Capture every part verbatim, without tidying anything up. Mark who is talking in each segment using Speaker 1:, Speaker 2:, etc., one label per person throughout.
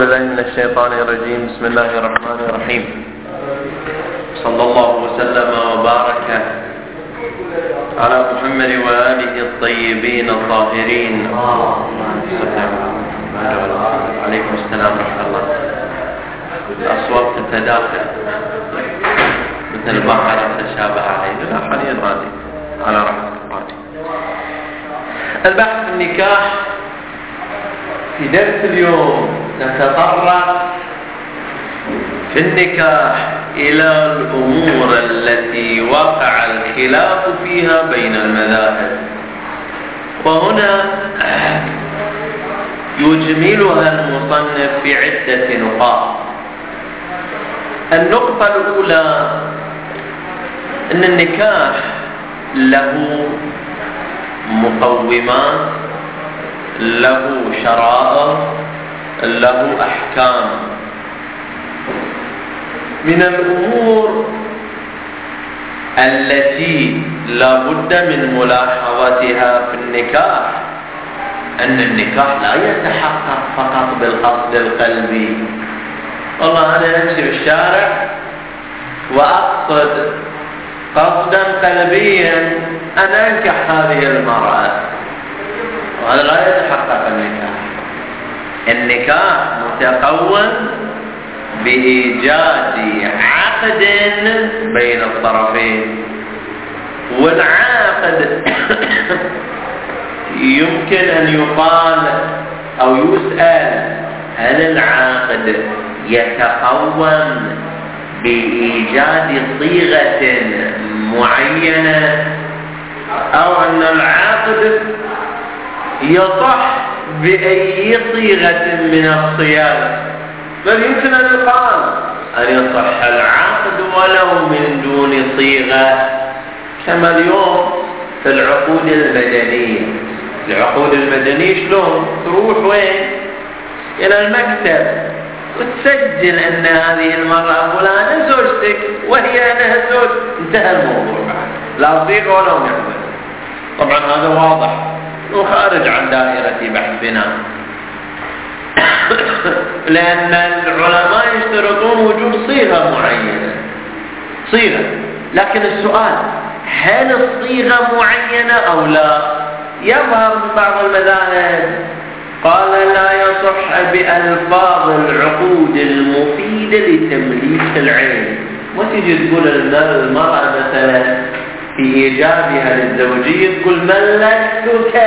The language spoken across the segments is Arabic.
Speaker 1: بالله من الشيطان الرجيم. بسم الله الرحمن الرحيم. صلى الله وسلم وبارك على محمد وآله الطيبين الطاهرين. عليكم السلام ورحمة الله. الأصوات تتداخل مثل البقرة تشابه عليه. لا حاليا عادي على راحتك. البحث في النكاح. في درس اليوم نتطرق في النكاح إلى الأمور التي وقع الخلاف فيها بين المذاهب، وهنا يجملها المصنف في عدة نقاط. النقطة الأولى أن النكاح له مقومات، له شرائط، له أحكام. من الأمور التي لا بد من ملاحظتها في النكاح أن النكاح لا يتحقق فقط بالقصد القلبي. والله أنا أمشي بالشارع وأقصد قصدا قلبيا أن أنكح هذه المرأة، وهذا لا يتحقق النكاح. النكاح متقوم بإيجاد عقد بين الطرفين، والعقد يمكن أن يقال أو يسأل هل العقد يتقوم بإيجاد صيغة معينة، أو أن العقد يصح بأي صيغة من الصيغ؟ بل يمكن أن يقال أن يصح العقد ولو من دون صيغة، كما اليوم في العقود المدنية. العقود المدنية شلون؟ تروح وين؟ إلى المكتب وتسجل أن هذه المرأة فلانة زوجتك وهي أنها زوج، انتهى الموضوع، لا صيغة ولا نعمل. طبعا هذا واضح وخارج عن دائرة بحثنا، لأن العلماء يشترطون وجود صيغة معينة، صيغة. لكن السؤال هل الصيغة معينة أو لا؟ يظهر من بعض المذاهب قال لا يصح بألفاظ العقود المفيدة لتمليك العين. وتجي تقول المرأة مثلا في إيجابها للزوجية تقول ملكتك،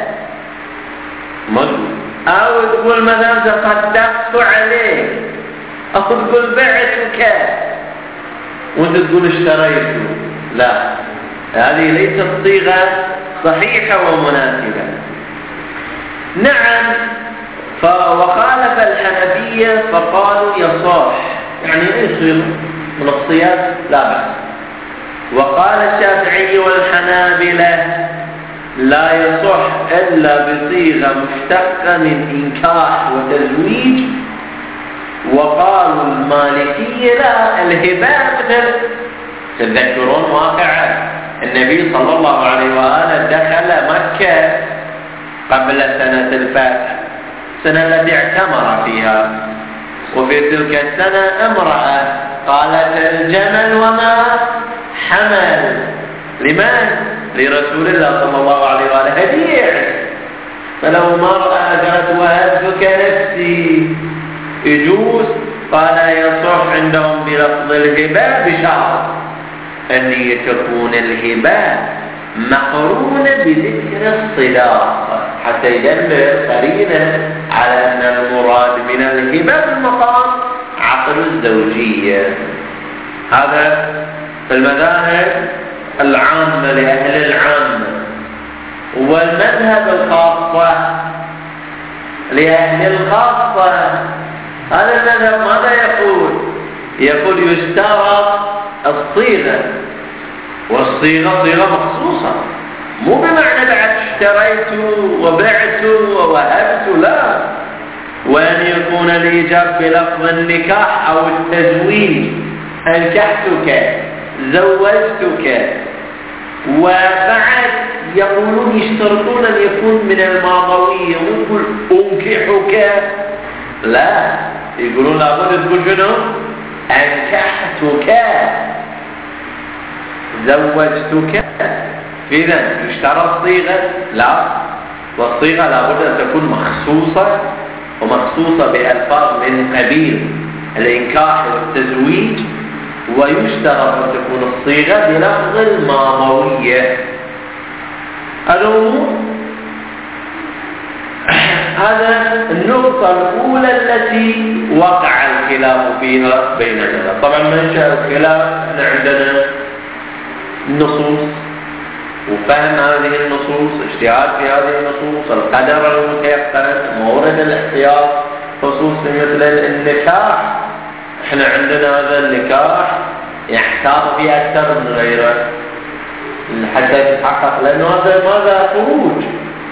Speaker 1: أو تقول مثلا تصدقت عليه، أو تقول بعتك، وانت تقول اشتريته. لا، هذه ليست صيغة صحيحة ومناسبة. نعم، وخالف الحنفية فقالوا يصح، يعني ايه صيغة من الصيغ لا بأس. وقال الشافعي والحنابلة لا يصح إلا بصيغة مشتقة من إنكاح وتزويج. وقالوا المالكية لا، الهبة مثل تذكرون واقعا النبي صلى الله عليه وآله دخل مكة قبل سنة الفتح، السنة التي اعتمر فيها، وفي تلك السنة امرأة قالت الجمل وما حمل. لمن؟ لرسول الله صلى الله عليه وآله هدية. فلو مرأة قالت وهبتك نفسي يجوز؟ قال يصح عندهم بلفظ الهبة بشرط أن تكون الهبة مقرونة بذكر الصداق، حتى يدل قرينة على أن المراد من الهبة في المقام عقد الزوجية. هذا في المذاهب العامة لأهل العامة. والمذهب الخاصة لأهل الخاصة، هذا المذهب ماذا يقول؟ يقول يشترط الصيغة، والصيغة صيغة مخصوصة، مو بمعنى بعد اشتريت وبعت ووهبت، لا، وأن يكون الإيجاب بلفظ النكاح أو التزويج، أنكحتك، زوجتك. وبعد يقولون يشترطون أن يكون من الماضوية، ويقول أنكحك لا، يقولون لابد تقول شنو؟ أنكحتك، زوجتك. إذا يشترط صيغة؟ لا، والصيغة لابد أن تكون مخصوصة، ومخصوصة بألفاظ من قبيل الإنكاح والتزويج، ويشترط أن تكون الصيغة بلفظ الماضوية. الأمور هذا النقطة الأولى التي وقع الخلاف فيها بيننا. طبعا منشأ الخلاف أن عندنا النصوص وفهم هذه النصوص، اجتهاد في هذه النصوص، القدر المتيقن، مورد الاحتياط، خصوصا مثل النكاح. احنا عندنا هذا النكاح يحتاط فيه أكثر من غيره حتى يتحقق، لأنه هذا ماذا؟ خروج.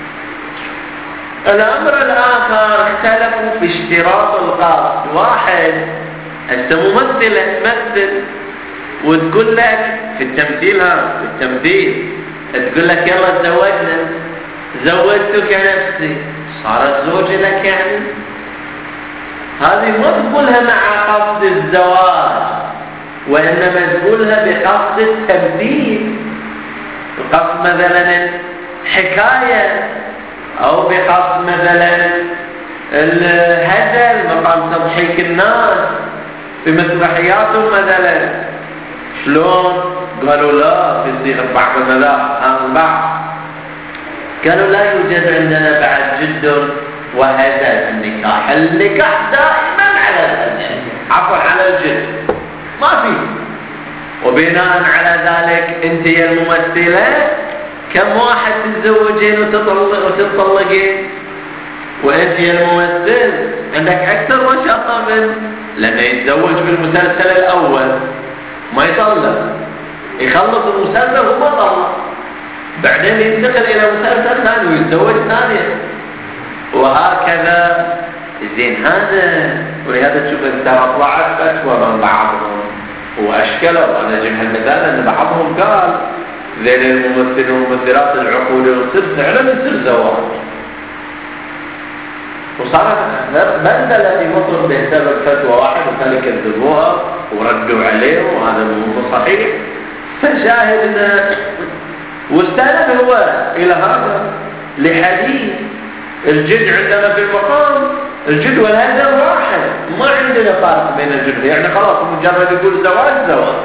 Speaker 1: الأمر الآخر اختلفوا في اشتراط القصد. واحد أنت ممثلة تمثل وتقول لك في التمثيل، ها في التمثيل تقول لك يلا تزوجنا، زوجتك نفسي، صارت زوجة لك يعني. هذه ما تقولها مع قصد الزواج، وإنما تقولها بقصد التمثيل، بقصد مثلا حكاية، أو بقصد مثلا الهزل مقام تضحيك الناس في مسرحياتهم مثلا. شلون؟ قالوا لا، في صيغة بعض المذاهب عن البعض قالوا لا يوجد عندنا بعد جد وهزل النكاح. النكاح دائما على الهزل، عفوا على الجد، ما في. وبناء على ذلك انت يا الممثلة كم واحد تتزوجين وتطلقين، وانت يا الممثل عندك اكثر وشاقة من، لانه يتزوج بالمسلسل الاول ما يطلق، يخلص المسلسل وما طلق، بعدين ينتقل الى مسلسل ثاني ويتزوج ثانيا، وهكذا. زين هذا، ولهذا تشوف ترى طلعت فتوى من بعضهم واشكلوا. انا اجيب المثال ان بعضهم قال ذيل الممثلين والممثلات العقود يصير فعلا يصير زواج، وصارت بندلة في مصر بسبب فتوى واحد وكانوا يكذبوها وردوا عليه، وهذا مو صحيح. فشاهدنا واستند هو الى هذا لحديث الجد عندنا في المقام، الجد والهزل واحد، ما عندنا فرق بين الجد، يعني خلاص مجرد يقول زواج زواج.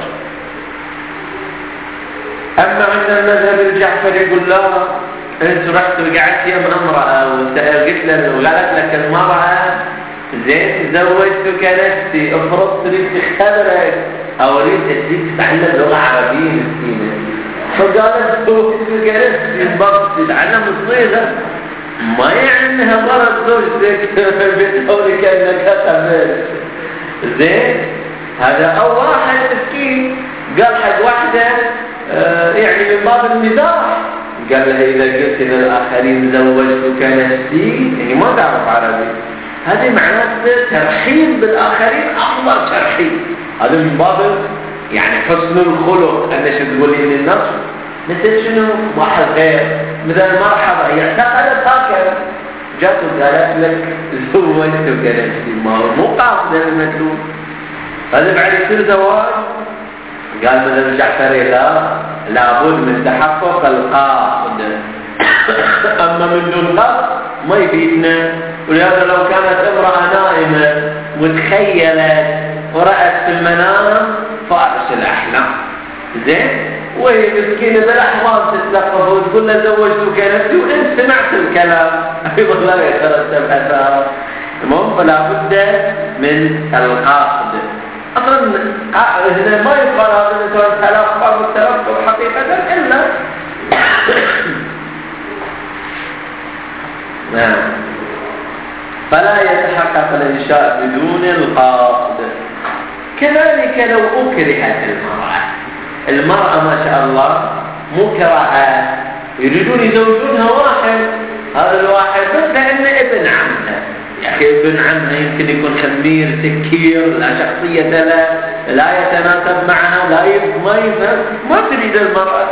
Speaker 1: اما عندنا المذهب الجعفر يقول لا، انت رحت وقعدت يم امرأة وقلت لها وقالت لك المرأة زين زوجتك نفسي، افرض تريد تختبرك او اريد تريد تتعلم لغة عربية مسكينة، فقالت زوجتك نفسي بس تتعلم الصيغة، ما يعني انها ضرت زوجتك بقولك انك قبلت. زين هذا او واحد مسكين قال حق واحدة آه يعني من باب المزاح، قال لها إذا قلت للآخرين زوجتك نفسي، يعني ما تعرف عربي، هذه معناته ترحيب بالآخرين أفضل ترحيب. هذا من باب يعني حسن الخلق، أنك تقولي للنفس مثل شنو واحد غير مثل مرحبا، هي اعتقدت هكذا، جات وقالت لك زوجتك نفسي، ما مو قاصدة المدلول. هذا بعد يصير زواج. قال مثل الجعفري لا، لابد من تحقق القاصد، أما من دون قصد ما يفيدنا. ولهذا لو كانت امرأة نائمة وتخيلت ورأت في المنام فارس الأحلام، زين، وهي مسكينة بالأحلام تتلقف وتقول له زوجتك نفسي، وإن سمعت الكلام أيضا لا يترتب أثار. المهم فلا بد من القاصد. أصلاً هنا ما يقال هذا الإنسان تلقى والتلقى حقيقة إلا نعم، فلا يتحقق الإنشاء بدون القاصد. كذلك لو أكرهت المرأة، المرأة ما شاء الله مكرهة يريدون يزوجونها واحد، هذا الواحد بس لأنه ابن عمها، يا أخي ابن عمها يمكن يكون خمير سكير، لا شخصية له، لا يتناسب معها، لا يفهم ما يفهم، ما تريد المرأة.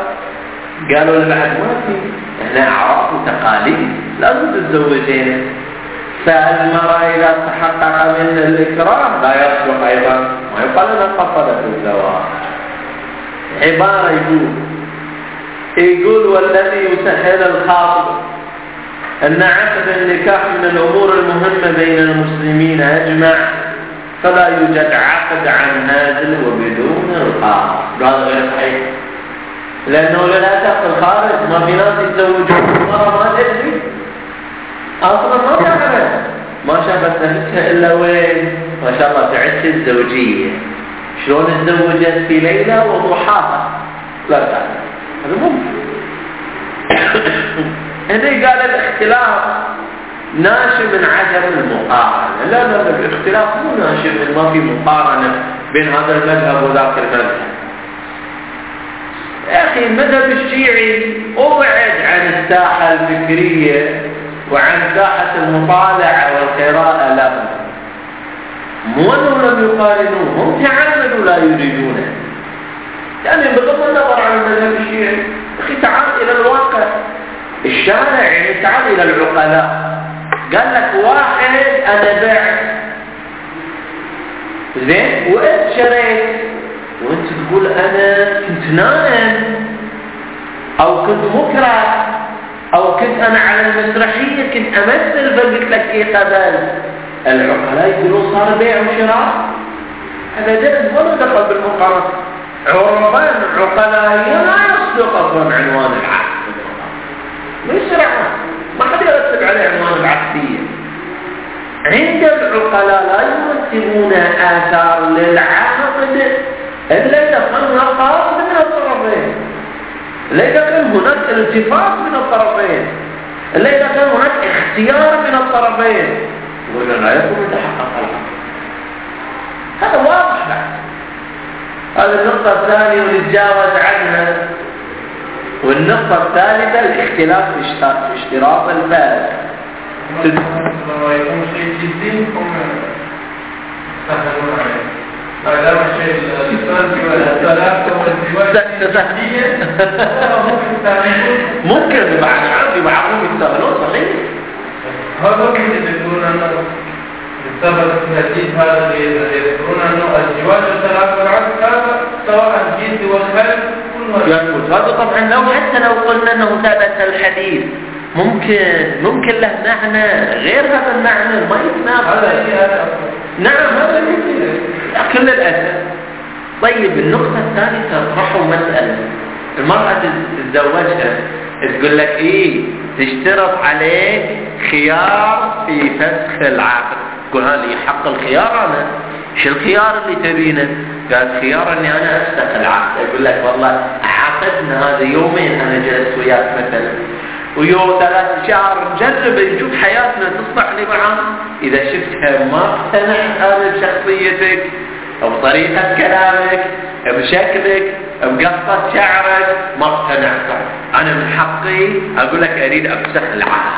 Speaker 1: قالوا له بعد ما في، احنا أعراف وتقاليد لازم تتزوجين. فالمرأة إذا تحقق من الإكراه لا يصدق أيضا، ما يقال أنها قصدت الزواج. عبارة يقول يقول والذي يسهل الخاطب أن عقد النكاح من الأمور المهمة بين المسلمين أجمع، فلا يوجد عقد عن هازل وبدون الخاطب. هذا غير صحيح، لأنه للأسف في الخارج ما في ناس يتزوجون مرة ما تدري أصلا، ما تعرف، ما شافت نفسها إلا وين ما شاء الله تعيش الزوجية، شلون تزوجت في ليلة وضحاها لا تعرف. هذا ممكن. هنا قال الاختلاف ناشئ من عدم المقارنة. لا لا الاختلاف مو ناشئ من ما في مقارنة بين هذا المذهب وذاك المذهب. يا أخي المذهب الشيعي أبعد عن الساحة الفكرية وعن ساحة المطالعة والقراءة لهم. مو أنهم لم يقارنوه، هم تعاملوا لا يريدونه. يعني بغض النظر عن المذهب الشيعي، أخي تعال إلى الواقع. الشارع يعني تعال إلى العقلاء، قال لك واحد أنا بعت زين وأنت شريت، وأنت تقول أنا كنت نائم أو كنت مكره أو كنت أنا على المسرحية كنت أمثل فقلت لك إيه قبل. العقلاء يقولون صار بيع وشراء، هذا جد ولا دخل بالمقارنة. عرفان عقلائية لا يصدق أصلا عنوان العقد، ما يصير ما حد يرتب عليه عنوان العقدية. عند العقلاء لا يرتبون آثار للعقد إلا إذا كان قاصد من الطرفين، إلا إذا كان هناك التفات من الطرفين، إلا إذا كان هناك اختيار من الطرفين، وإلا لا يكون يتحقق العقد. هذا واضح بعد. هذه النقطة الثانية ونتجاوز عنها. والنقطة الثالثة الاختلاف في اشتراط الفارق.
Speaker 2: لما يكون شيء جدي هم يستخدمون عليه. ما دام الشيء الثالث والثلاثة والزواج جدية
Speaker 1: ممكن بعد عادي بعضهم يستغلون. صحيح.
Speaker 2: هذا ممكن يقولون أنه بسبب التهديد هذا اللي يذكرون أنه الزواج الثلاث والعقد هذا سواء الجد والخلف
Speaker 1: يثبت. هذا طبعا لو حتى لو قلنا أنه ثبت الحديث ممكن ممكن له معنى غير هذا المعنى ما يتنافى. نعم هذا يمكن كل الأسف. طيب النقطة الثالثة طرحوا مسألة المرأة تتزوجها تقول لك إيه تشترط عليك خيار في فسخ العقد. تقول هذا حق الخيار، أنا شو الخيار اللي تبينه؟ قال خيار اني انا افسخ العقد. يقول لك والله عقدنا هذا يومين انا جلست وياك مثلا ويوم ثلاث شهر نجرب نشوف حياتنا تصلح لي معاه. اذا شفتها ما اقتنعت انا بشخصيتك او بطريقه كلامك بشكلك بقصه شعرك ما اقتنعت، انا من حقي اقول لك اريد افسخ العقد.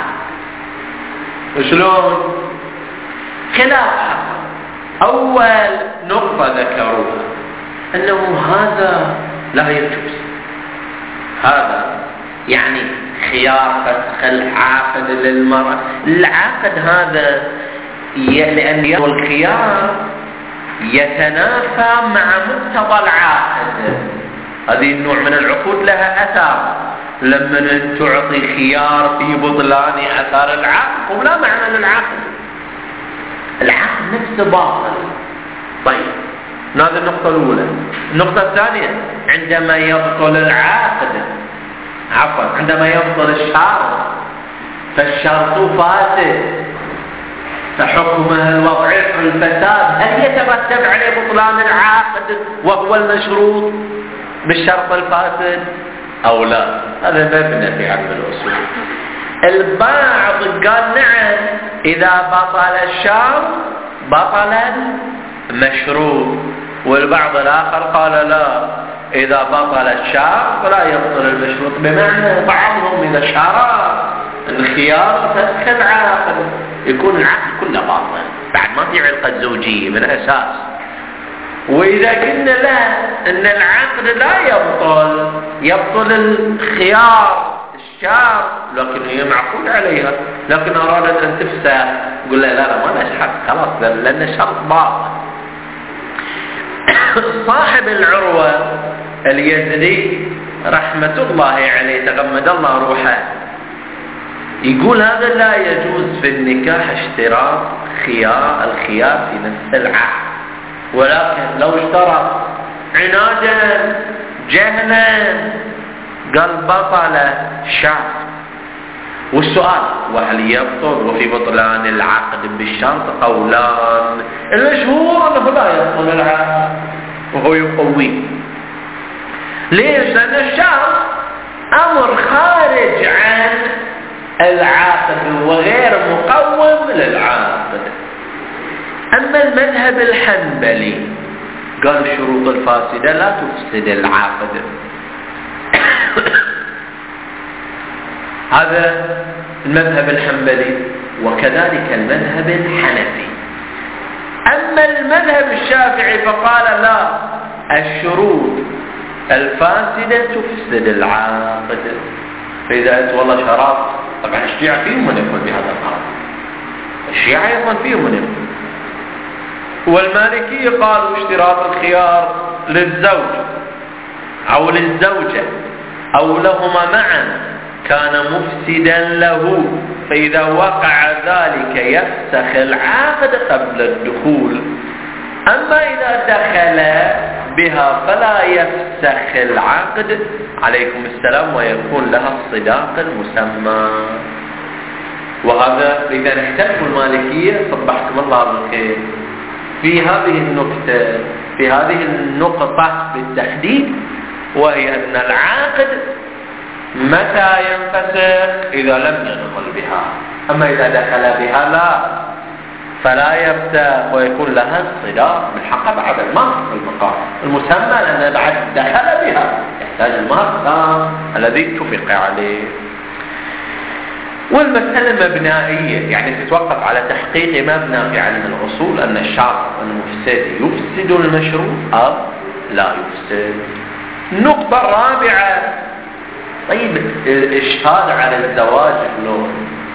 Speaker 1: وشلون؟ خلاف حق. أول نقطة ذكروها أنه هذا لا يجوز. هذا يعني خيار فسخ العقد للمرأة. العقد هذا لأن الخيار يتنافى مع مقتضى العقد. هذه النوع من العقود لها أثار. لما تعطي خيار في بطلان أثار العقد ولا معنى للعقد، العقد نفسه باطل. طيب هذه النقطة الأولى. النقطة الثانية عندما يبطل العقد عفوا عندما يبطل الشرط فالشرط فاسد، فحكمه الوضعي الفساد. هل يترتب عليه بطلان العقد وهو المشروط بالشرط الفاسد أو لا؟ هذا مبنى في علم الأصول. البعض قال نعم إذا بطل الشرط بطل المشروط، والبعض الآخر قال لا إذا بطل الشرط فلا يبطل المشروط. بمعنى بعضهم إذا شرط الخيار فسخ العقد يكون العقد كله باطل بعد ما في علاقة زوجية من أساس. وإذا قلنا لا أن العقد لا يبطل، يبطل الخيار شهر لكن هي معقود عليها، لكن أرادت أن تفسخ يقول لا لا ما لهاش حق خلاص لأن الشرط باطل. صاحب العروة اليزدي رحمة الله عليه تغمد الله روحه يقول هذا لا يجوز في النكاح اشتراط خيار الخيار في نفس العقد، ولكن لو اشترط عنادا جهلا قال بطل شرط. والسؤال وهل يبطل وفي بطلان العقد بالشرط قولان؟ المشهور انه لا يبطل العقد وهو يقوي. ليش؟ لان الشرط امر خارج عن العقد وغير مقوم للعقد. اما المذهب الحنبلي قال الشروط الفاسدة لا تفسد العقد. هذا المذهب الحنبلي وكذلك المذهب الحنفي. أما المذهب الشافعي فقال لا، الشروط الفاسدة تفسد العقد. فإذا أنت والله شرط، طبعا الشيعة فيهم من يقول بهذا القول، الشيعة أيضا فيهم من يقول. والمالكية قالوا اشتراط الخيار للزوج أو للزوجة أو لهما معا كان مفسدا له، فإذا وقع ذلك يفسخ العقد قبل الدخول. أما إذا دخل بها فلا يفسخ العقد عليكم السلام ويكون لها الصداق المسمى. وهذا إذا اختلفوا المالكية صبحكم الله بالخير في هذه النقطة في هذه النقطة بالتحديد، وهي أن العقد متى ينفسخ؟ إذا لم يدخل بها. أما إذا دخل بها لا، فلا يفسخ ويكون لها الصداق من حقها بعد المهر المقام المسمى، لأن بعد دخل بها يحتاج المهر الذي اتفق عليه. والمسألة مبنائية، يعني تتوقف على تحقيق مبنى في علم الأصول أن الشرط المفسد يفسد المشروط أو لا يفسد. النقطة الرابعة، طيب الإشهاد على الزواج شلون؟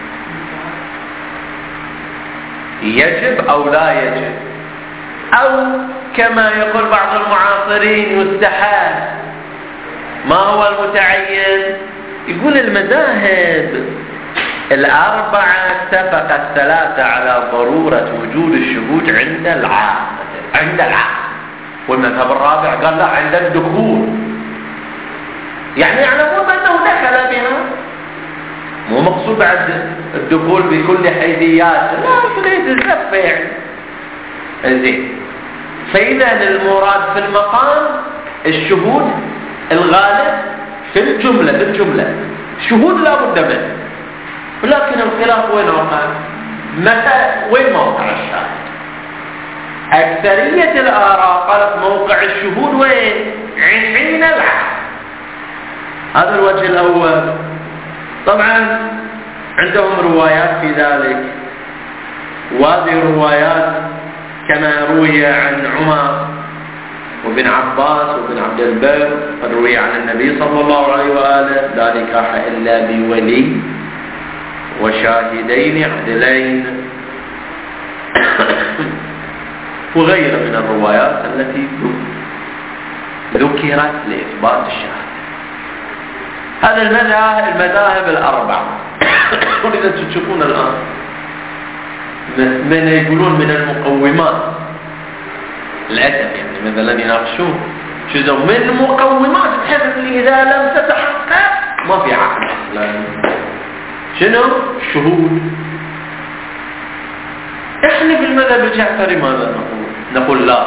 Speaker 1: يجب أو لا يجب؟ أو كما يقول بعض المعاصرين يستحب؟ ما هو المتعين؟ يقول المذاهب الأربعة اتفق الثلاثة على ضرورة وجود الشهود عند العقد عند العقد والمذهب الرابع قال لا عند الدخول. يعني يعلمون أنه دخل بها، مو مقصود بعد الدخول بكل حيثياته، لا تريد الزفة يعني. زين، فإذا المراد في المقام الشهود الغالب في الجملة في الجملة شهود لا بد منه، ولكن الخلاف وين وقع؟ متى وين موقع الشاهد؟ أكثرية الآراء قالت موقع الشهود وين؟ حين العقد. هذا الوجه الأول. طبعا عندهم روايات في ذلك، وهذه الروايات كما روي عن عمر وابن عباس وابن عبد البر قد روي عن النبي صلى الله عليه وآله لا نكاح إلا بولي وشاهدين عدلين، وغيرها من الروايات التي ذكرت لإثبات الشهادة. هذا المذاهب المذاهب الأربعة. ولذا تشوفون الآن من يقولون من المقومات الأدب، يعني مثلا يناقشون شو من مقومات الحمل إذا لم تتحقق ما في عقد أصلا. شنو؟ الشهود. احنا في المذهب الجعفري ماذا نقول؟ نقول لا،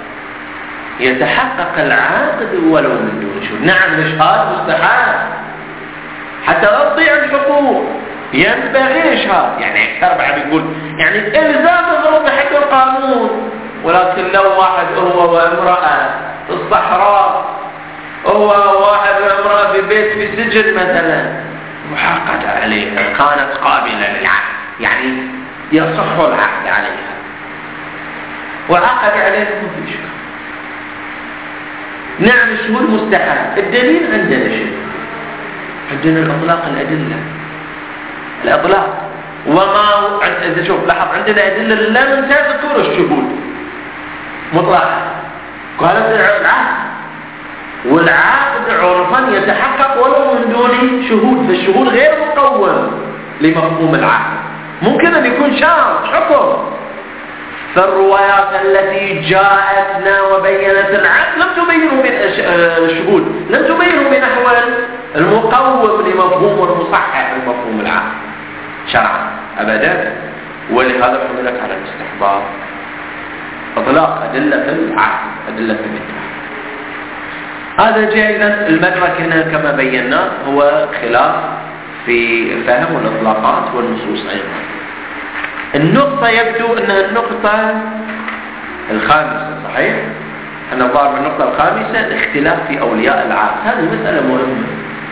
Speaker 1: يتحقق العقد ولو من دون شهود. نعم الإشهاد مستحب حتى لا تضيع الحقوق، ينبغي إشهاد. يعني أكثر بعد يقول يعني إلزام الظروف حق القانون، ولكن لو واحد هو وامرأة في الصحراء، هو واحد وامرأة في بيت في سجن مثلا، محقق عليها كانت قابلة للعقد، يعني يصح العقد عليها وعقد عليها ما في شيء. نعم الشهود مستحب، الدليل عندنا شيء عندنا الإطلاق الأدلة، الإطلاق وما إذا شوف لاحظ عندنا أدلة لم تذكر الشهود مطلقا، قالت العقد، والعقد عرفا يتحقق ولو من دون شهود، فالشهود غير مقوم لمفهوم العقد، ممكن أن يكون شرط حكم. فالروايات التي جاءتنا وبينت العقد لم تبينه بالشهود، لم تبينه بنحو المقوم لمفهوم والمصحح لمفهوم العقد شرعا أبدا، ولهذا حملت على الاستحباب إطلاق أدلة العقد، أدلة النكاح. هذا جائزا. المدرك هنا كما بينا هو خلاف في الفهم والإطلاقات والنصوص أيضا. النقطة يبدو أنها النقطة الخامسة، صحيح؟ أن الظاهر من النقطة الخامسة الاختلاف في أولياء العقد. هذه مسألة مهمة.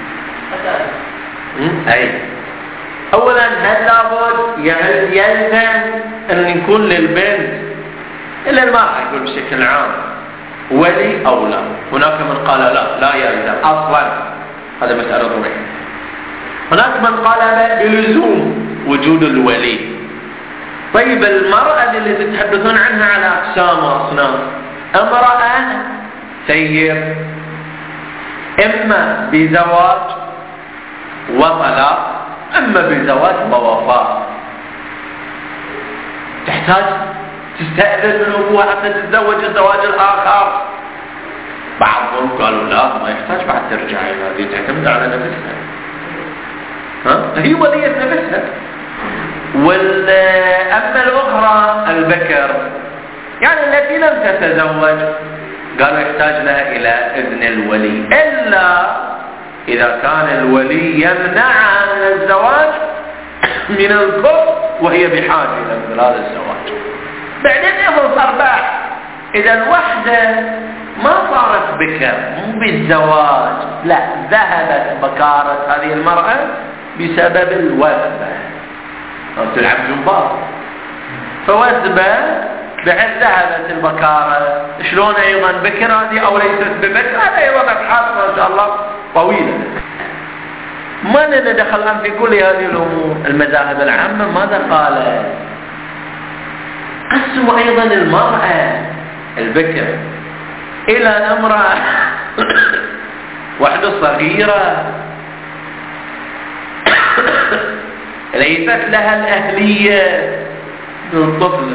Speaker 1: أي أولا هل لابد يلزم أن يكون للبنت إلا المرأة يقول بشكل عام ولي أو لا؟ هناك من قال لا لا يلزم أصلا، هذا مسألة ضرورية. هناك من قال بلزوم وجود الولي. طيب المرأة اللي تتحدثون عنها على أقسام وأصناف، امرأة سير إما بزواج وطلاق، أما بزواج ووفاة، تحتاج تستأذن من أبوها حتى تتزوج الزواج الآخر. بعضهم قالوا لا ما يحتاج بعد ترجع، هذه تعتمد على نفسها، ها؟ هي ولية نفسها. والأما الأخرى البكر يعني التي لم تتزوج قالوا يحتاج لها إلى إذن الولي، إلا إذا كان الولي يمنعها من الزواج من الكفر وهي بحاجة إلى مثل هذا الزواج. بعدين أيضا صار بعد إذا الوحدة ما صارت بكر مو بالزواج، لا، ذهبت بكارة هذه المرأة بسبب الوثبة، أو تلعب جمباز فوثبة بعد ذهبت البكارة. شلون أيضا بكر هذه أو ليست ببكر؟ هذا أيضا أبحاث ما شاء الله طويلة، ما لنا دخل الآن في كل هذه الأمور. المذاهب العامة ماذا قالت؟ قسموا أيضا المرأة البكر إلى امرأة واحدة صغيرة ليست لها الأهلية الطفلة،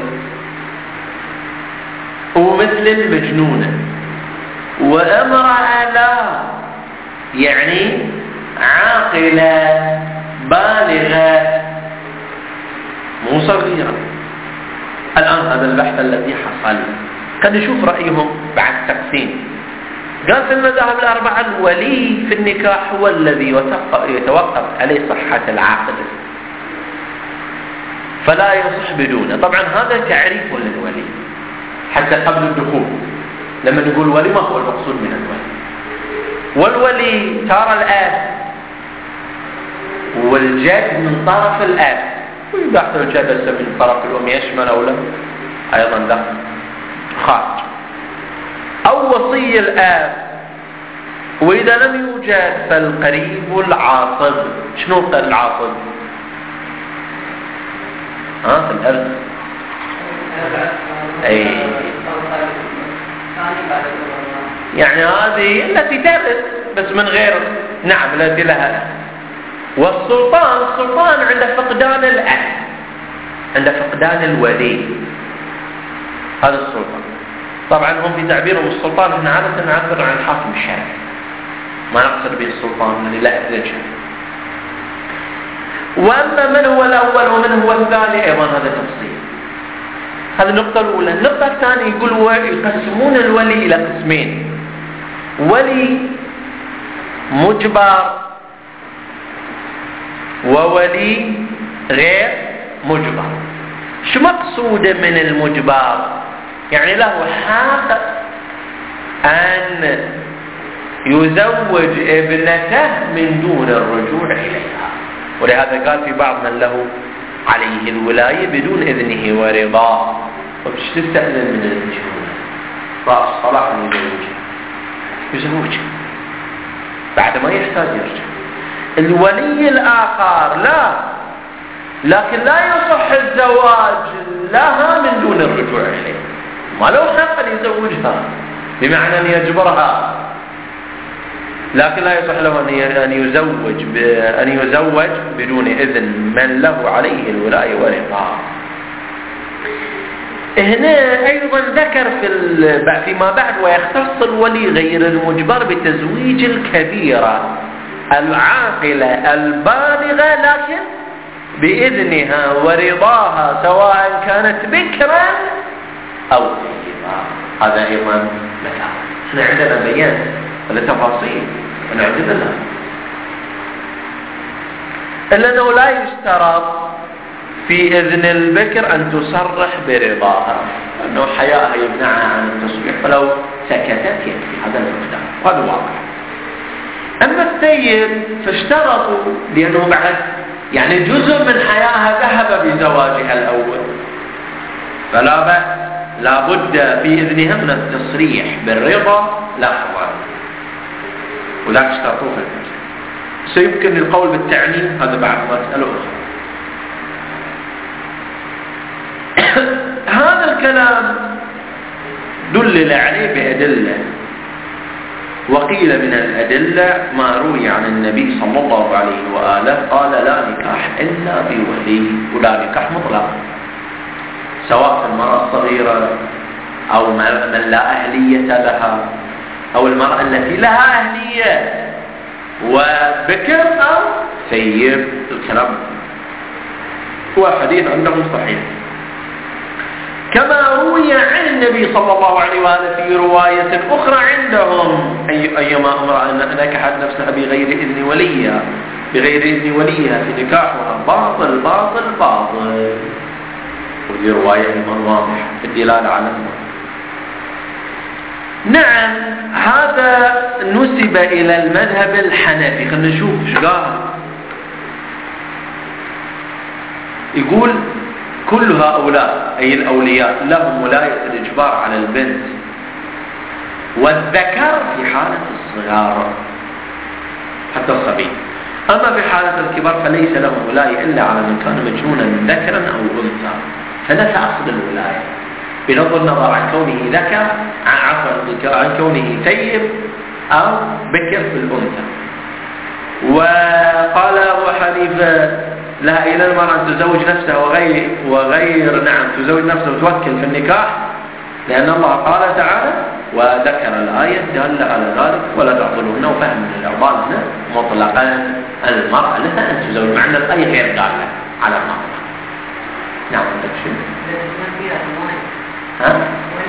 Speaker 1: ومثل المجنونة، وامرأة لا يعني عاقلة بالغة مو صغيرة. الآن هذا البحث الذي حصل قد نشوف رأيهم بعد تقسيم. قال في المذاهب الأربعة الولي في النكاح هو الذي يتوقف عليه صحة العقد، فلا يصح بدونه. طبعا هذا تعريف للولي حتى قبل الدخول، لما نقول ولي ما هو المقصود من الولي؟ والولي ترى الآب والجد من طرف الآب، ويدخل الجد من طرف الأم يشمل أو لا أيضا دخل خارج، أو وصي الآب، وإذا لم يوجد فالقريب العاصب. شنو القريب العاصب؟ ها في الأرض أي يعني هذه التي ترث بس من غير نعم التي لها. والسلطان السلطان عند فقدان الأب، عند فقدان الولي، هذا السلطان. طبعا هم في تعبيرهم السلطان احنا عادة نعبر عن الحاكم الشرعي، ما نقصد به السلطان الذي لا إذن شرعي. وأما من هو الأول ومن هو الثاني أيضا هذا تفصيل. هذه النقطة الأولى. النقطة الثانية يقول يقسمون الولي إلى قسمين: ولي مجبر وولي غير مجبر. شو مقصود من المجبر؟ يعني له حق أن يزوج ابنته من دون الرجوع إليها، ولهذا قال في بعض من له عليه الولاية بدون إذنه ورضاه. وش تستأذن من الجهود؟ رأس صلاح من يزوجه يزوجه بعد ما يحتاج يرجع. الولي الآخر لا، لكن لا يصح الزواج لها من دون الرجوع إليه، ما له حق أن يزوجها بمعنى أن يجبرها، لكن لا يصح له أن يزوج أن يزوج بدون إذن من له عليه الولاية والإقرار. هنا أيضا ذكر في فيما بعد ويختص الولي غير المجبر بتزويج الكبيرة العاقلة البالغة لكن بإذنها ورضاها سواء كانت بكرا أو ثيبا. هذا أيضا مثال. احنا عندنا بيان ولا تفاصيل ونعجب الله، إلا أنه لا يشترط في إذن البكر أن تصرح برضاها، لأنه حياءها يمنعها عن التصريح، فلو سكتت يكفي. هذا المقدار وهذا واقع. أما الثيب فاشترطوا لأنه بعد يعني جزء من حياها ذهب بزواجها الأول، فلا بأس لا بد في إذنها من التصريح بالرضا لا حرام، وذاك اشترطوه في البكر. سيمكن القول بالتعميم، هذا بعد مسألة أخرى. هذا الكلام دلل عليه بأدلة، وقيل من الأدلة ما روي عن النبي صلى الله عليه وآله قال لا نكاح إلا بولي، ولا نكاح مطلق، سواء المرأة الصغيرة أو من لا أهلية لها أو المرأة التي لها أهلية وبكر أو ثيب. الكلام هو حديث عندهم صحيح، كما روي عن النبي صلى الله عليه وآله في رواية أخرى عندهم أي أيما امرأة نكحت نفسها بغير إذن وليها بغير إذن وليها في نكاحها باطل باطل باطل. وهذه رواية من واضح في الدلالة على المرأة. نعم، هذا نسب إلى المذهب الحنفي. خلينا نشوف شو قال. يقول كل هؤلاء أي الأولياء لهم ولاية الإجبار على البنت والذكر في حالة الصغار حتى الصبي، أما في حالة الكبار فليس لهم ولاية إلا على من كان مجنونا ذكرا أو أنثى. هذا تأخذ الولاية بغض النظر عن كونه ذكر عفوا عن كونه ثيب أو بكر في الأنثى. وقال أبو حنيفة لا إلى المرأة أن تزوج نفسها وغير وغير نعم تزوج نفسها وتوكل في النكاح، لأن الله قال تعالى وذكر الآية دل على ذلك ولا تعضلون، وفهم من العضال هنا مطلقا المرأة لها أن تزوج، مع أن الآية غير قالة على المرأة. نعم عندك شيء؟ ها؟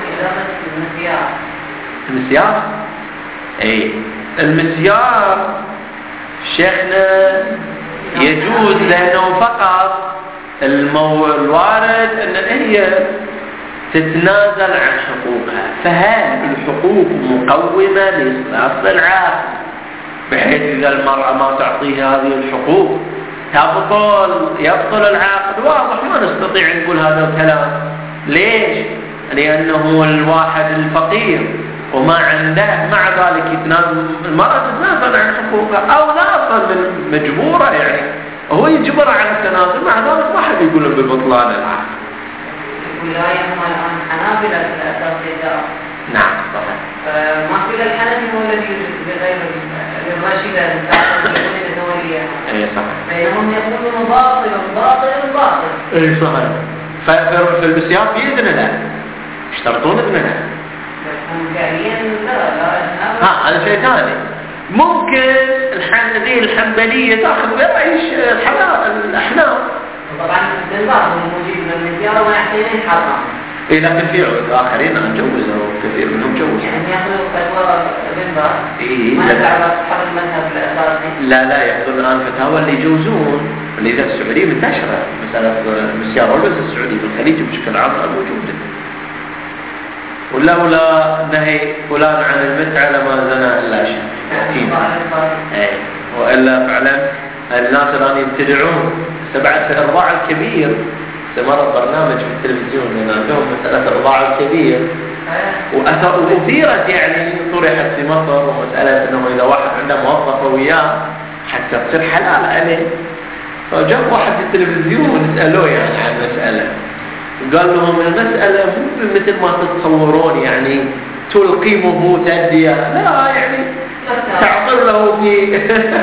Speaker 1: المسيار؟ أي المسيار شيخنا يجوز لأنه فقط المو... الوارد أن هي تتنازل عن حقوقها، فهل الحقوق مقومة لإصلاح العقد بحيث إذا المرأة ما تعطيها هذه الحقوق تبطل يبطل العقد؟ واضح ما نستطيع نقول هذا الكلام. ليش؟ لأنه الواحد الفقير وما عنده مع ذلك يتنازل، المرأة تتنازل عن حقوقها أو لا أصلا مجبورة، يعني هو يجبر على التنازل، مع ذلك ما حد يقول ببطلان العقد.
Speaker 3: الولاية هم الآن حنابلة في الأساس الإدارة.
Speaker 1: نعم صحيح.
Speaker 3: فما في الحنفي هو الذي يوجد بغير الراشدة الدولية.
Speaker 1: أي صحيح.
Speaker 3: بينهم يقولون باطل باطل باطل.
Speaker 1: أي صحيح. ففي المسيار في إذن الله يشترطون إذن الله. ها هذا شيء ثاني. ممكن الحنفية الحنبلية تأخذ برأي الأحناف.
Speaker 3: طبعا البعض الموجود من المسيار وما يحتاجين حرام.
Speaker 1: إيه لكن في آخرين جوزوا كثير منهم جوزوا.
Speaker 3: يعني يأخذوا فتوى بنبار.
Speaker 1: إيه.
Speaker 3: ما يتعرض حق المذهب الأساسي.
Speaker 1: لا لا يأخذون الآن فتاوى اللي يجوزون. اللي في السعودية منتشرة مسألة المسيار والبس السعودي في الخليج بشكل عام موجودة. ولولا نهي فلان عن المتعة لما زنى إلا شيء. إيه. وإلا فعلا الناس الآن يبتدعون سبعة الرضاع الكبير. استمر برنامج في التلفزيون لأن عندهم مسألة الرضاع الكبير وأثيرت يعني طرحت في مصر، ومسألة أنه إذا واحد عنده موظفة وياه حتى تصير حلال عليه. فجاب واحد في التلفزيون سألوه يعني عن المسألة، قال لهم المسألة مو مثل ما تتصورون يعني تلقيمه تأدية، لا يعني تعطر له في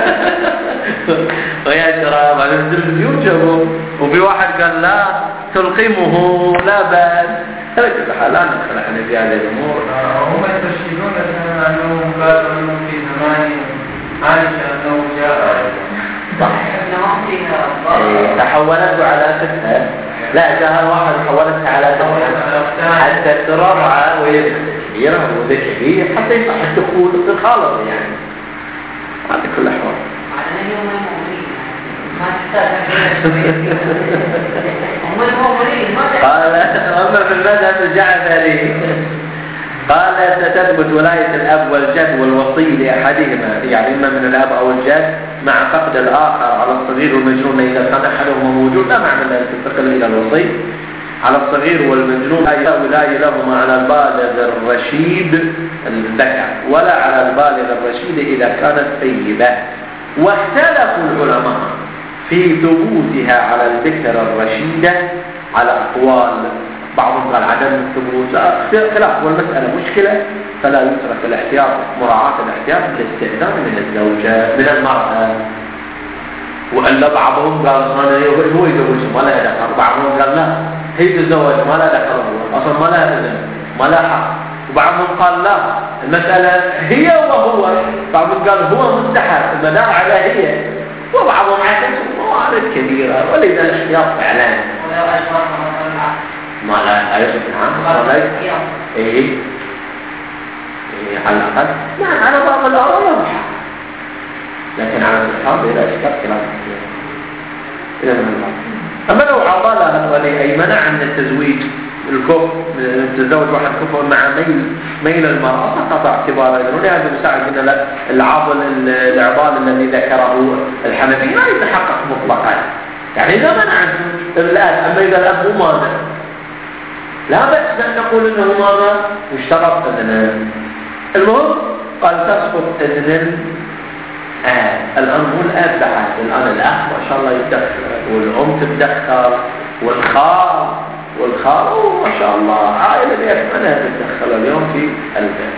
Speaker 1: ويا شراب على التلفزيون جابوه. وفي واحد قال لا تلقيمه لا بأس. هذا كل حال لا ندخل احنا في هذه الأمور.
Speaker 2: هم يستشهدون أنهم قالوا أنه في زمان عائشة أنه جاء
Speaker 1: تحولت على فتها، لا جاء واحد حولتها على فتها حتى ترضع ويرى وذا كبير حتى يصح الدخول الخالط يعني. هذا كل أحوال. قال أما في المذهب الجعفري قال ستثبت ولاية الأب والجد والوصي لأحدهما، يعني إما من الأب أو الجد مع فقد الآخر على الصغير والمجنون إذا كان أحدهما موجود، لا معنى أن تنتقل إلى الوصي على الصغير والمجنون لا ولاية لهما على البالغ الرشيد الذكر ولا على البالغ الرشيد إذا كانت ثيبة. واختلفوا العلماء في ثبوتها على الذكر الرشيدة على أقوال، بعضهم قال عدم الثبوت، خلاف والمسألة مشكلة فلا يترك الاحتياط مراعاة الاحتياط بالاستئذان من الزوجة من المرأة. وإلا بعضهم قال هو يزوج ما لا دخل، بعضهم قال لا هي تتزوج ما لا دخل هو أصلا ما لا إذن ما لا حق، وبعضهم قال لا المسألة هي وهو، بعضهم قال هو مستحب المدار على هي، وبعضهم عكس موارد كبيرة. ولذا الاحتياط فعلا ما لا يصح عنه ولا يصح إيه إيه على الأقل نعم على بعض الأراء يضحى، لكن على الصحابة لا إشكال كلام إلى من الله. أما لو عضلها الولي أي منع من التزويج الكفر تزوج واحد كفر مع ميل ميل المرأة سقط اعتباره. ولهذا مساعد من العضل العضال الذي ذكره الحنفي لا يتحقق مطلقا، يعني إذا منع الآن. أما إذا الأب مانع لا بأس أن نقول إنه ماذا يشترط أذنان. المهم قال تسقط أذن آه. الآن مو الآب بعد، الآن الأخ ما شاء الله يتدخل والأم تتدخل والخال والخال ما شاء الله عائلة بأكملها تتدخل اليوم في البيت.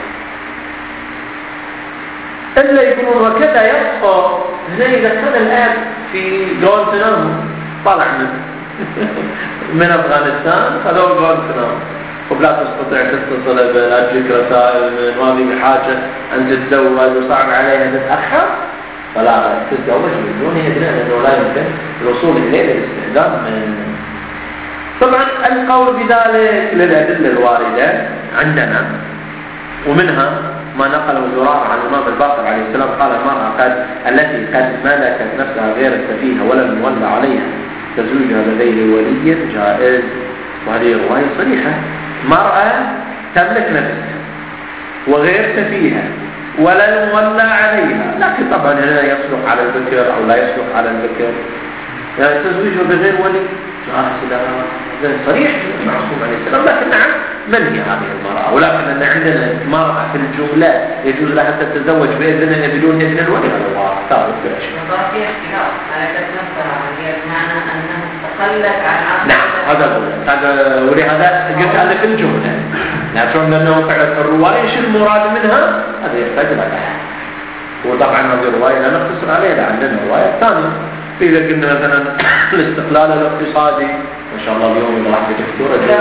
Speaker 1: إلا يقولون وكذا يسقط زي إذا كان الآب في غوانتنامو طالع منه من أفغانستان فلو غوانتنامو وبلا تستطيع تتصل بلا تجيك رسائل من هذه بحاجة أن تتزوج وصعب عليها تتأخر، فلا تتزوج بدون إذن لأنه لا يمكن الوصول إليه للاستئذان من. طبعا القول بذلك للأدلة الواردة عندنا، ومنها ما نقله زرار عن الإمام الباقر عليه السلام قال المرأة قد التي قد ملكت نفسها غير السفيهة ولم يولى عليها تزوجها لغير ولي جائز. وهذه رواية صريحة، مرأة تملك نفسها وغير سفيهة ولا يولى عليها، لكن طبعا هنا يصلح على الذكر أو لا يصلح على الذكر، يعني تزوجها بغير ولي جائز صريح معصوم عليه السلام. لكن نعم منهي هذه المرأة، ولكن عندنا المرأة في الجملة يجوز لها تتزوج بإذنها بدون إذن الولي على الله ثابت بلا شيء.
Speaker 3: في اختلاف على تتنفر هي بمعنى أنه تخلت عن عقل.
Speaker 1: نعم هذا هذا ولهذا قلت هذا في الجملة، لكن لأنه فعلا الرواية شو المراد منها هذا يحتاج إلى بحث. وطبعا هذه الرواية لا نقتصر عليها، لأننا الرواية الثانية إذا قلنا مثلا الاستقلال الاقتصادي ما شاء الله اليوم إذا راح بدكتورة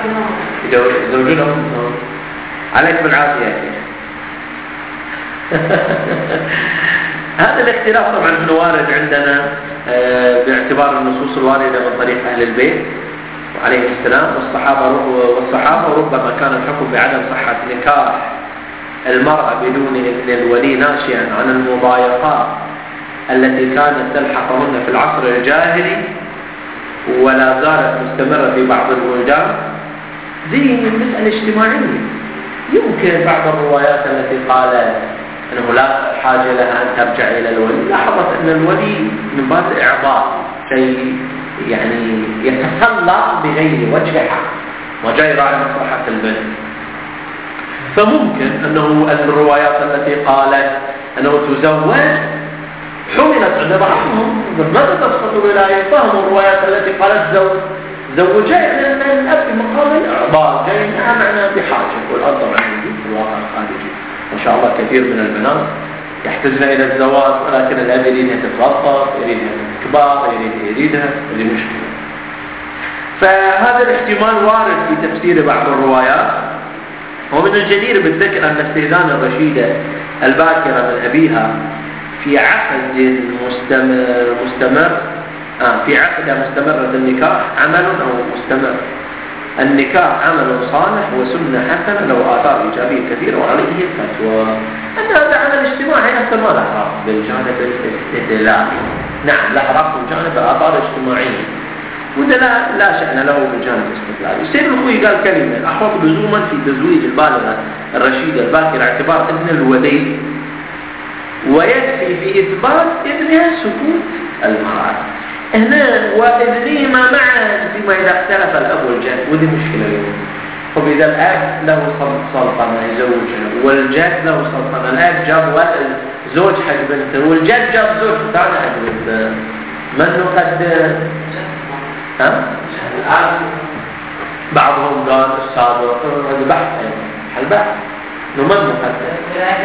Speaker 1: زوجنا عليك بالعافية. هذا الاختلاف طبعا في وارد عندنا باعتبار النصوص الواردة من طريق أهل البيت عليه السلام والصحابة والصحابة وربما كان الحكم بعدم صحة نكاح المرأة بدون إذن الولي ناشئا عن المضايقات التي كانت تلحقهن في العصر الجاهلي ولا زالت مستمرة في بعض البلدان. زي المسألة الاجتماعية يمكن بعض الروايات التي قالت أنه لا حاجة لها أن ترجع إلى الولي لاحظت أن الولي من باب إعضاء شيء يعني يتسلط بغير وجه حق وجاي راعي مصلحة البنت. فممكن أنه الروايات التي قالت أنه تزوج حملت عند بعضهم ماذا تسقط الولاية؟ فهموا الروايات التي قالت زوج زوجها يعني أن الأب في مقام الإعضاء جاي نعم معنا بحاجة. والآن طبعا في الواقع الخارجي إن شاء الله كثير من البنات يحتاجن إلى الزواج، ولكن الأب يريدها تتوظف، يريدها كبار، يريد يريدها هذه مشكلة. فهذا الاحتمال وارد في تفسير بعض الروايات. ومن الجدير بالذكر أن استئذان الرشيدة الباكرة من أبيها في عقد مستمر, مستمر آه في عقد مستمرة النكاح عمل أو مستمر. النكاح عمل صالح وسنة حسنة له آثار إيجابية كثيرة، وعليه الفتوى أن هذا عمل اجتماعي أكثر ما له علاقة بالجانب الاستهلالي. نعم له علاقة بالجانب آثار اجتماعية، وده لا, لا شأن له بالجانب الاستقلالي. السيد الخوي قال كلمة الأحوط لزوما في تزويج البالغة الرشيدة الباكرة اعتبار ابن الولي، ويكفي في إثبات ابنها سكوت المرأة هنا وابنهما معا فيما إذا اختلف الأب والجد، ودي مشكلة اليوم. وإذا الأب له سلطنة يزوجها والجد له سلطنة، الأب جاب زوج حق بنته والجد جاب زوج ثاني حق بنته، من نقدر؟ ها؟ بعضهم قال السابق هذا بحث البحث نمن مقدر.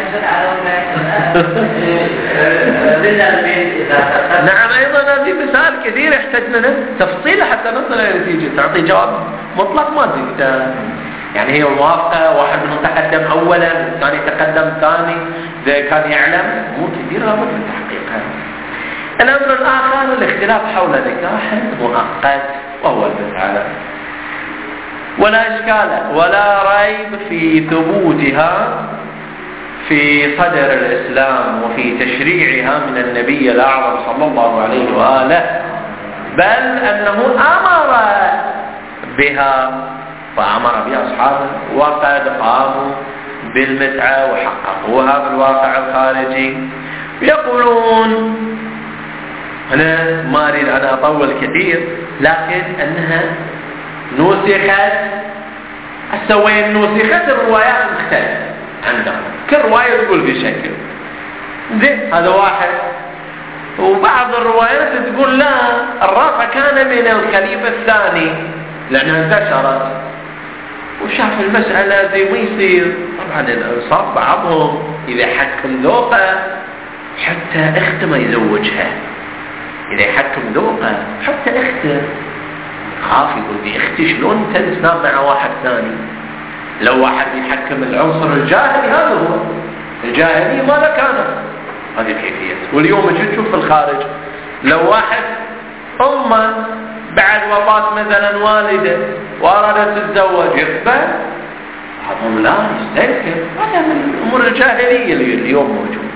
Speaker 1: نعم أيضا هذه مثال كثير يحتاجنا تفصيل حتى نصل إلى نتيجة. تعطي جواب مطلق ما تقدر، يعني هي موافقة واحد منهم تقدم أولا والثاني تقدم ثاني، إذا كان يعلم مو كثير لابد من تحقيقها. الأمر الآخر الاختلاف حول نكاح مؤقت وهو المسألة، ولا إشكال ولا ريب في ثبوتها في صدر الإسلام وفي تشريعها من النبي الأعظم صلى الله عليه وآله، بل أنه أمر بها فأمر بها أصحابه وقد قاموا بالمتعة وحققوها بالواقع الخارجي. يقولون أنا ما أريد أن أطول كثير، لكن أنها نسخت. السوين نسخت الروايات مختلفة عندهم، كل رواية تقول بشكل زين هذا واحد، وبعض الروايات تقول لا الرافع كان من الخليفة الثاني لأنها انتشرت وشاف المسألة زي ما يصير. طبعا الأنصاف بعضهم إذا حكم ذوقه حتى أخته ما يزوجها، إذا يحكم ذوقه حتى أخته خاف يقول دي اختي شلون تنسى مع واحد ثاني. لو واحد يحكم العنصر الجاهلي هذا هو الجاهلية ماذا كانت هذه الكيفية. واليوم تجي تشوف في الخارج لو واحد أمه بعد وفاة مثلا والده وأرادت تتزوج يقبل، بعضهم لا يستنكر. هذا من الأمور الجاهلية اللي اليوم موجود.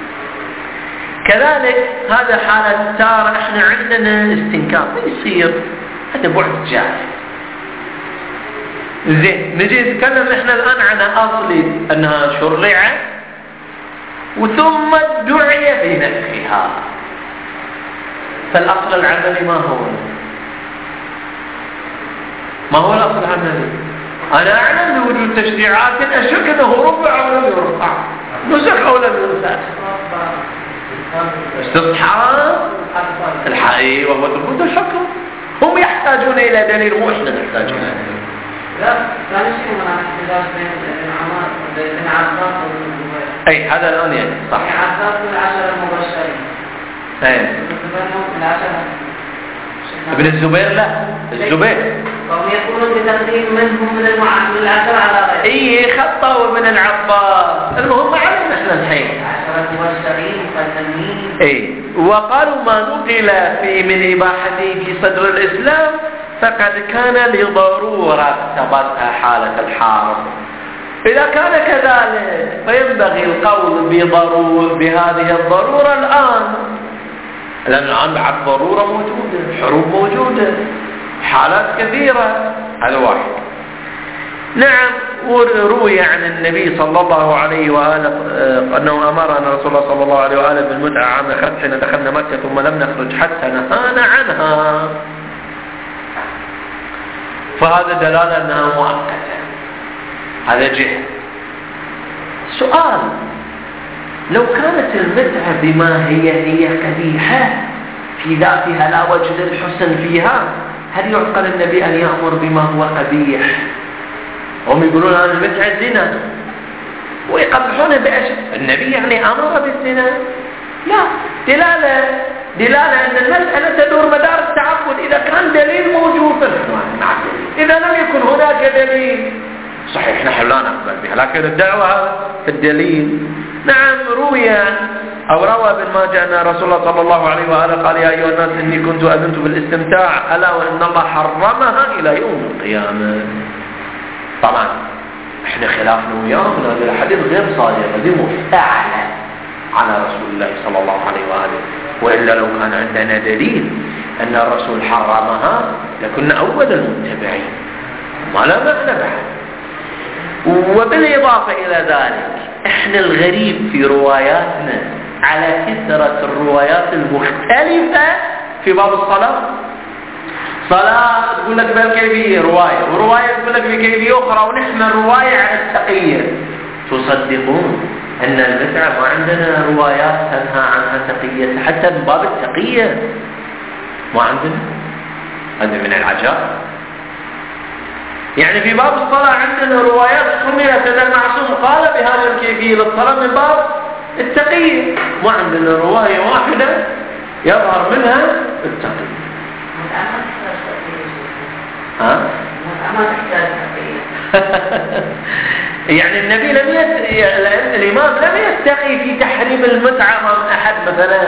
Speaker 1: كذلك هذا حالة تارة احنا عندنا استنكار ما يصير، هذا بعد جاهل. زين نجي نتكلم احنا الآن عن أصل أنها شرعت وثم دعي بنسخها. فالأصل العملي ما هو؟ ما هو الأصل العملي؟ أنا أعلم بوجود تشريعات أشك أنه رفع أو لم يرفع، نسخ أو لم ينسخ. استصحاب الحقيقة وهو ثبوت الحكم. هم يحتاجون إلى دليل مو إحنا نحتاج إلى دليل.
Speaker 3: لا لا نشيء من الاحتجاج بين ابن عمر وبين عباس وابن الزبير.
Speaker 1: أي هذا الآن يعني صح.
Speaker 3: عباس من العشرة المبشرين.
Speaker 1: أي.
Speaker 3: الزبير من العشرة.
Speaker 1: ابن الزبير لا الزبير.
Speaker 3: وهم يقولون بتقديم منهم من المعاد من العشرة على غيره.
Speaker 1: إيه خطوا ابن العباس. المهم علينا إحنا الحين.
Speaker 3: عشرة مبشرين مقدمين.
Speaker 1: إيه وقالوا ما نقل في من إباحته في صدر الإسلام فقد كان لضرورة اقتضتها حالة الحرب. إذا كان كذلك فينبغي القول بضرور بهذه الضرورة الآن، لأن الآن بعد ضرورة موجودة، حروب موجودة، حالات كثيرة. هذا واحد. نعم وروي عن النبي صلى الله عليه وآله أنه أمرنا رسول الله صلى الله عليه وآله بالمتعة عام الخمس حين دخلنا مكة ثم لم نخرج حتى نهانا عنها. فهذا دلالة أنها مؤقتة. هذا جهة. سؤال لو كانت المتعة بما هي هي قبيحة في ذاتها لا وجه للحسن فيها، هل يعقل النبي أن يأمر بما هو قبيح؟ هم يقولون أن المتعة زنا ويقبحون بأشد. النبي يعني أمر بالزنا؟ لا، دلالة دلالة أن المسألة تدور مدار التعبد إذا كان دليل موجود فنحن، إذا لم يكن هناك دليل صحيح نحن لا نقبل بها، لكن الدعوة في الدليل. نعم، روي أو روى ابن ماجه أن رسول الله صلى الله عليه وآله قال: يا أيها الناس إني كنت أذنت بالاستمتاع ألا وإن الله حرمها إلى يوم القيامة. طبعا احنا خلافنا وياهم من هذا الحديث غير صادق، دي مفتعلة على رسول الله صلى الله عليه وآله، وإلا لو كان عندنا دليل أن الرسول حرمها لكنا أول المتبعين، ما لا معنى بعد. وبالإضافة إلى ذلك احنا الغريب في رواياتنا على كثرة الروايات المختلفة في باب الصلاة. صلاة تقول لك بالكيفية رواية، ورواية تقول لك بكيفية أخرى، ونحمل رواية على التقية. تصدقون أن المتعة ما عندنا روايات تنهى عنها تقية؟ حتى من باب التقية ما عندنا. هذا من العجائب. يعني في باب الصلاة عندنا روايات حملت أن المعصوم قال بهذه الكيفية للصلاة من باب التقية، ما عندنا رواية واحدة يظهر منها التقية. ها؟ يعني النبي لم يت... الإمام لم يستقي في تحريم المتعة أمام أحد مثلا،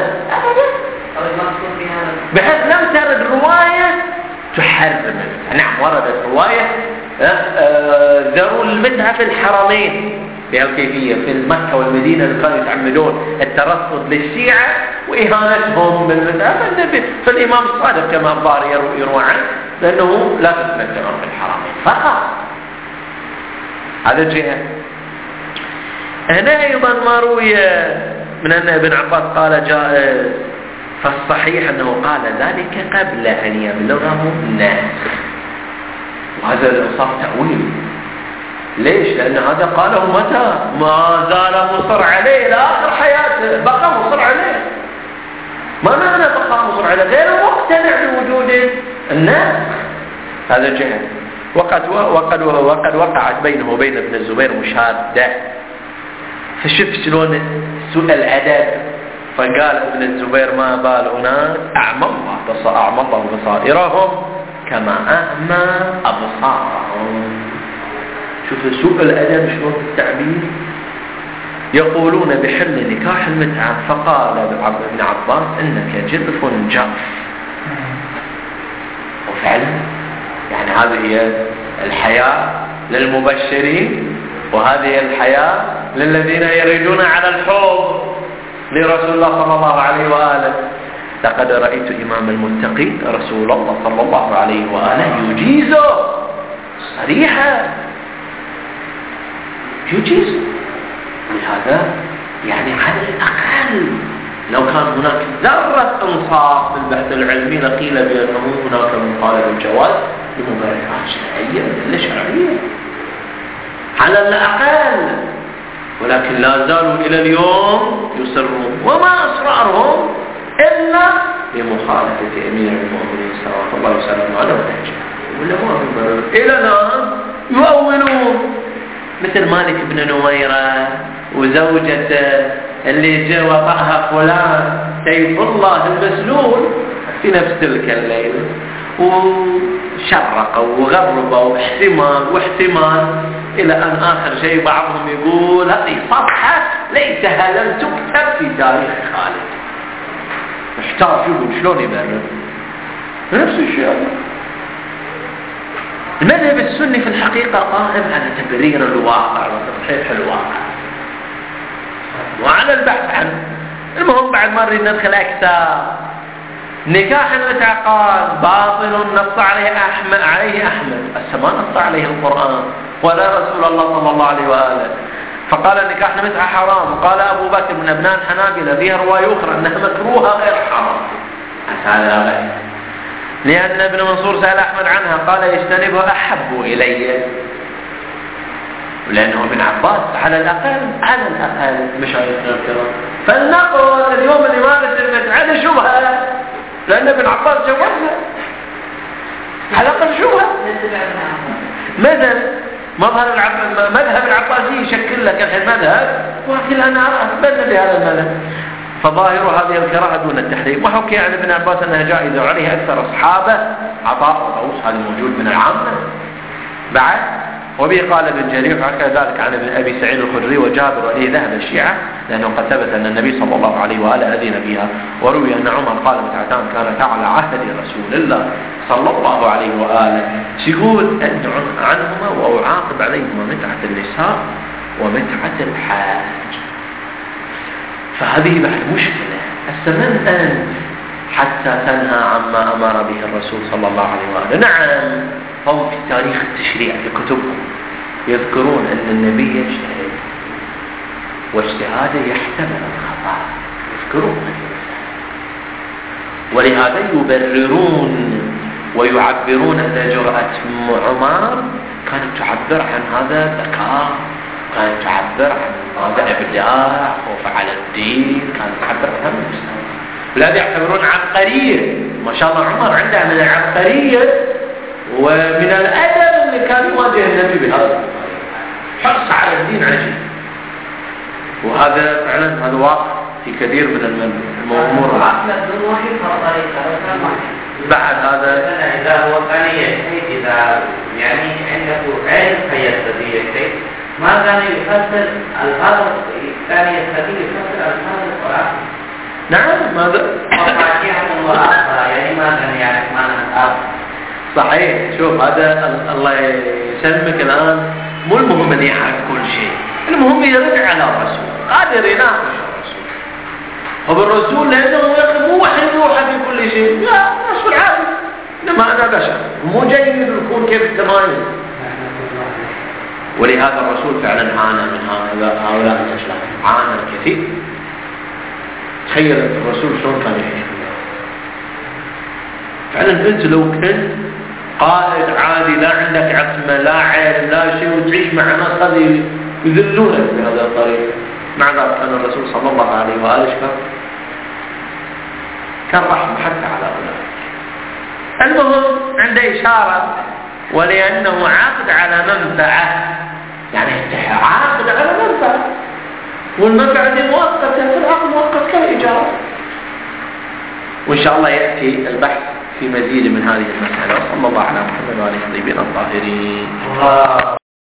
Speaker 1: بحيث لم ترد رواية تحرم. نعم وردت رواية ذروا المتعة في الحرمين بهالكيفية في مكة والمدينة اللي كانوا يتعمدون الترصد للشيعة وإهانتهم بالمتعة، فالإمام الصادق كما الظاهر يروى عنه لأنه لا تتمتع في الحرمين فقط. هذا جهة. هنا أيضا ما روي من أن ابن عباس قال جاء، فالصحيح أنه قال ذلك قبل أن يبلغه الناس، وهذا الإنصاف تأويل. ليش؟ لأن هذا قاله متى؟ ما زال مصر عليه لآخر حياته، بقى مصر عليه. ما معنى بقى مصر عليه؟ غير مقتنع بوجود الناس. هذا جهة. وقد وقد وقد وقعت بينه وبين ابن الزبير مشادة، فشوف شلون سوء الأدب. فقال ابن الزبير: ما بال أناس أعمى الله أعمى الله بصائرهم كما أعمى أبصارهم. شوف سوء الأدب شلون التعبير. يقولون بحل نكاح المتعة، فقال ابن عباس: إنك جلف جاف. وفعلا يعني هذه هي الحياة للمبشرين، وهذه الحياة للذين يريدون على الحوض لرسول الله صلى الله عليه وآله. لقد رأيت إمام المتقين رسول الله صلى الله عليه وآله يجيزه صريحا، يجيزه. لهذا يعني على الأقل لو كان هناك ذرة إنصاف في البحث العلمي لقيل بأنه هناك من قال بالجواز لمبررات شرعية ولا شرعية على الأقل، ولكن لا زالوا إلى اليوم يصرون، وما أصرارهم إلا بمخالفة أمير المؤمنين صلى الله عليه وسلم على وجهه، ولا ما مبرر. إلى الآن يؤولون مثل مالك بن نويرة وزوجته اللي جاء وطأها فلان سيف الله المسلول في نفس تلك الليلة، وشرقوا وغربوا واحتمال واحتمال إلى أن آخر شيء بعضهم يقول هذه صفحة ليتها لم تكتب في تاريخ خالد. محتار شو شلون يبرر نفس الشيء. المذهب السني في الحقيقة قائم على تبرير الواقع وتصحيح الواقع وعلى البحث عنه. المهم بعد ما نريد ندخل أكثر، نكاح المتعة قال باطل نص عليه أحمد عليه أحمد ما نص عليه القرآن ولا رسول الله صلى الله عليه وآله. فقال نكاح المتعة حرام، وقال أبو بكر من أبناء الحنابلة فيها رواية أخرى أنها مكروهة غير حرام. هذا غير، لأن ابن منصور سأل أحمد عنها قال يجتنبها أحب إلي. لأنه ابن عباس على الأقل على الأقل مشايخنا الكرام. فلنقل اليوم اللي مارس المتعة شبهة، لأن ابن عباس جوزها على الأقل شبهة. مثلا مظهر العب... مذهب العباسي يشكل لك الحين مذهب، ولكن أنا أثبت بهذا المذهب. فظاهر هذه القراءة دون التحريم. وحكي عن ابن عباس أنها جائزة وعليها أكثر أصحابه عطاء وطاووس، هذا موجود من العامة بعد. وبه قال ابن جرير وحكى ذلك عن ابن أبي سعيد الخدري وجابر، وإليه ذهب الشيعة لأنه قد ثبت أن النبي صلى الله عليه وآله أذن بها. وروي أن عمر قال متعتان كانت على عهد رسول الله صلى الله عليه وآله، يقول أدع عنهما وأعاقب عليهما متعة النساء ومتعة الحاج. فهذه بعد مشكلة. السمن أنت حتى تنهى عما أمر به الرسول صلى الله عليه وآله. نعم هم في تاريخ التشريع في كتبهم يذكرون أن النبي يجتهد واجتهاده يحتمل الخطأ، يذكرون، ولهذا يبررون ويعبرون أن جرأة عمر كانت تعبر عن هذا ذكاء، كانت تعبر عن هذا إبداع وفعل الدين، كانت تعبر عن هذا المستوى. ولهذا يعتبرون عبقرية. ما شاء الله عمر عنده من العبقرية ومن الأدب اللي كان يواجه النبي بهذا حرص على الدين عجيب. وهذا فعلا هذا واقع في كثير من الأمور. بعد هذا
Speaker 4: إذا هو كان يجتهد، إذا يعني عنده علم فيستطيع يجتهد، ما كان يفسر الفاظ، كان يستطيع يفسر الفاظ القرآن.
Speaker 1: نعم ماذا؟
Speaker 4: يعني ما كان يعرف معنى الآخر.
Speaker 1: صحيح. شوف هذا الله يسلمك الآن مو المهم أن يعرف كل شيء، المهم يرجع على الرسول، قادر يناقش الرسول. هو الرسول لأنه مو واحد يوحى في كل شيء، لا رسول عادي، إنما أنا بشر مو جاي يكون كيف التمايز. ولهذا الرسول فعلا عانى من هؤلاء الأشياء، عانى الكثير. تخيل أنت الرسول شلون كان يعيش فعلا. أنت لو كنت قائد عادي لا عندك عصمة لا علم لا شيء وتعيش مع ناس هذه يذلونك بهذا الطريق، مع ذلك كان الرسول صلى الله عليه وآله كان رحمة حتى على أولئك. المهم عنده إشارة، ولأنه عاقد على منفعة، يعني عاقد على منفعة، والمنفعة دي مؤقتة في العقد مؤقت كالإيجار. وإن شاء الله يأتي البحث في مزيد من هذه المسألة. وصلى الله على محمد وعلى آله الطيبين الطاهرين.